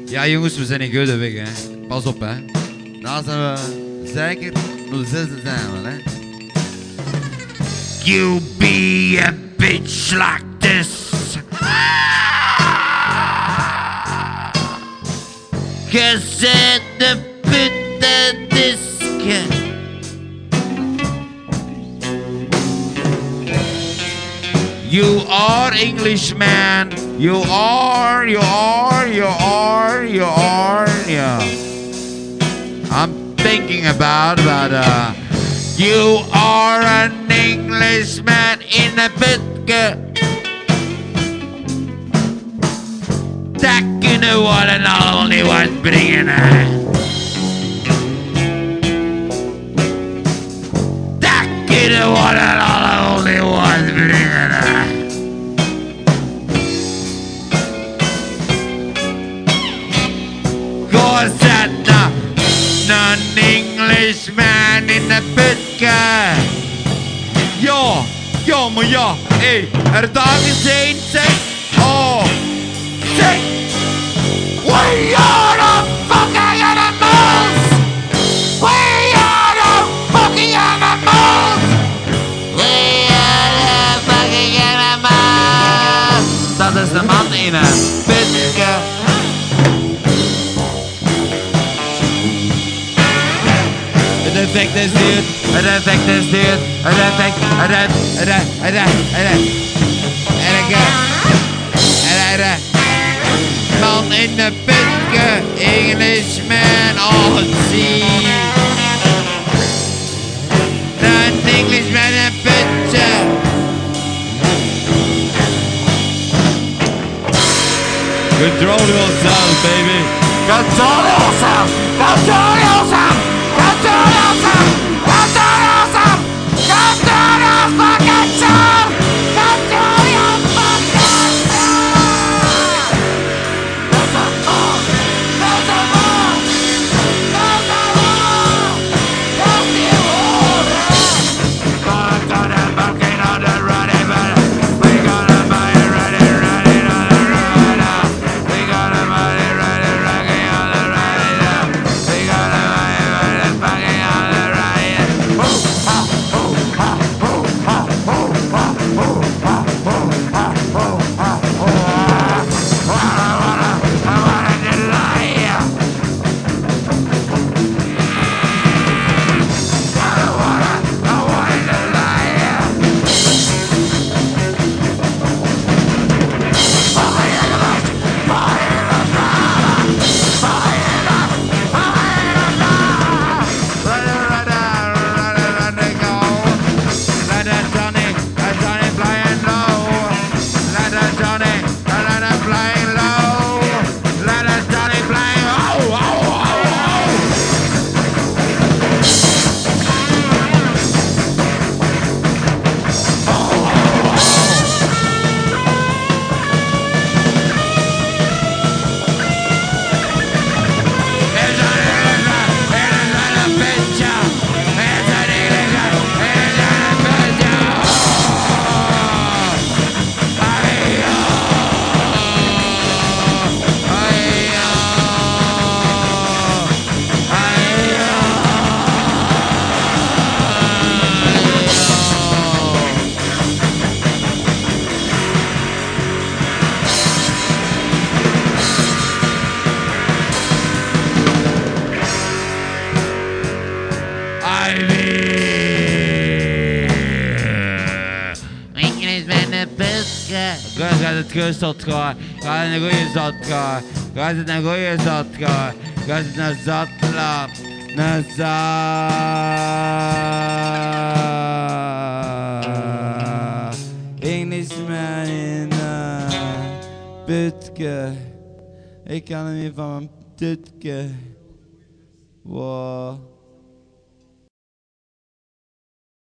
Ja jongens, we zijn in Geudeweg, hè. Pas op, hè. Daar zijn we zeker 06 zijn we, hè. You be a bitch like this. Gezet de putte disken. You are Englishman. You are, yeah. I'm thinking about you are an Englishman in a putke. Dat kunnen we en al niet wat brengen, hè. Dat kunnen we en al niet wat brengen, hè. Cause that an Englishman in a putke. Ja, maar ja, hé, er dagen zijn, zeg. Oh, zeg. We are the fucking animals! We are the fucking animals! We are the fucking animals! Dat is de man in een putke. Het effect is dit, het effect is dit, het effect, man in de putke, Englishman, oh zie. Een Englishman in een putje. Control yourself, baby. Control yourself, control yourself, control yourself, control yourself, control your fucking self, control your fucking self. Gaat het gesteld gaan? Gaat het een goede zat gaan? Gaat het een goede zat gaan? Gaat het een zat laat? Een zat. Englishman in een putke. Ik kan hem niet van mijn tutke. Wow.